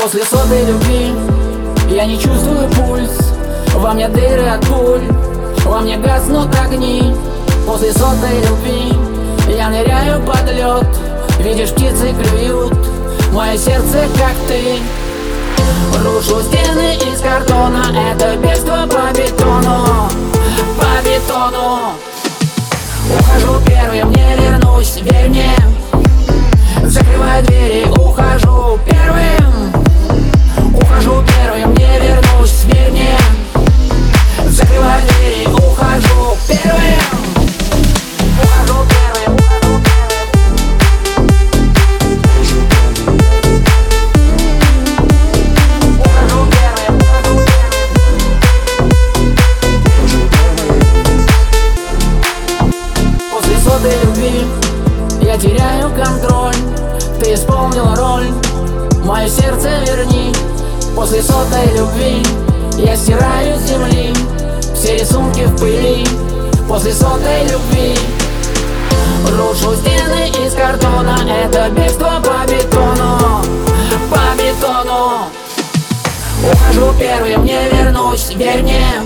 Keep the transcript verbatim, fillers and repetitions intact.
После сотой любви я не чувствую пульс. Во мне дыры от пуль, во мне гаснут огни. После сотой любви я ныряю под лед. Видишь, птицы клюют мое сердце, как ты. Рушу стены из картона, это бегство по бетону, по бетону. Ухожу первым, не вернусь, верь мне. Закрываю двери, ухожу первым. Ухожу первым, не вернусь, верь мне. Закрываю двери, ухожу первым. Ухожу первым, ухожу первым. Ухожу первым, ухожу первым. После сотой любви я теряю контроль. Ты исполнила роль, мое сердце верни. После сотой любви я стираю с земли все рисунки в пыли. После сотой любви рушу стены из картона, это бегство по бетону, по бетону. Ухожу первым, не вернусь, верь мне.